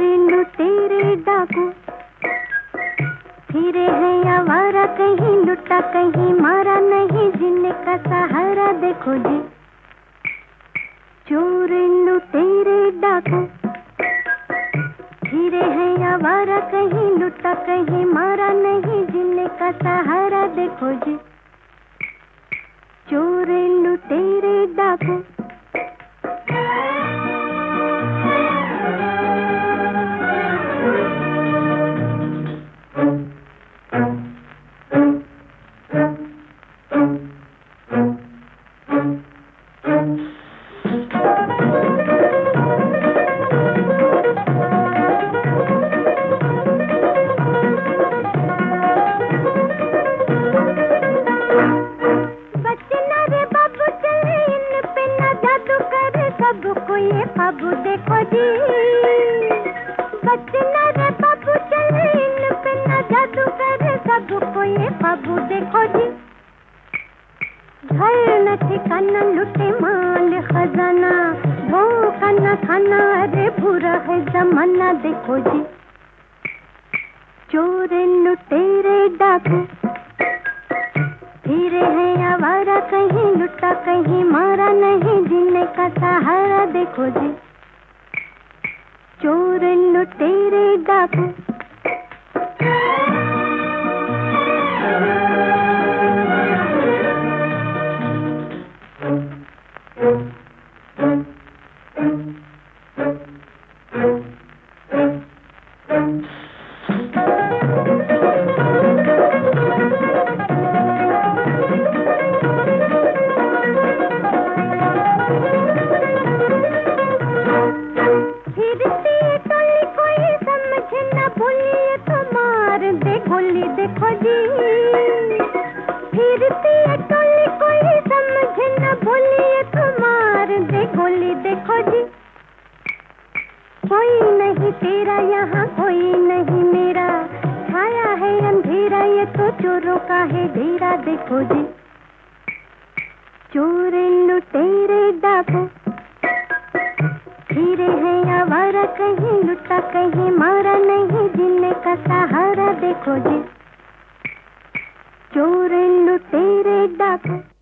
लुटेरे डाकू फिरे हैं आवारा, कहीं लुटा कहीं मारा नहीं, जिनका सहारा देखो जी। चोर लुटेरे डाकू फिरे हैं आवारा, कहीं लुटा कहीं मारा नहीं, जिनका सहारा देखो जी। चोर लुटेरे डाकू। सबको ये बाबू देखो जी, बचना रे बाबू चले इन पे ना जादू करे, सबको ये बाबू देखो जी। घर न ठिकाना लुटे माल खजाना, धोखा न खाना, अरे बुरा है जमाना देखो जी। चोर लुटेरे डाकू फिरे हैं आवारा, कहीं लुटा कहीं मारा नहीं, जीने का सहारा देखो जी। चोर लुटेरे डाकू। गोली देखो जी, फिरती है टोली, कोई समझे न बोलिए तो मार दे गोली देखो जी। कोई नहीं तेरा यहाँ कोई नहीं मेरा, छाया है अंधेरा ये तो चोरों का है डेरा देखो जी। चोर लुटेरे डाकू फिरे हैं आवारा, कहीं लुटा कहीं मारा नहीं, जीने का सहारा देखो जी। चोर लुटेरे डाकू।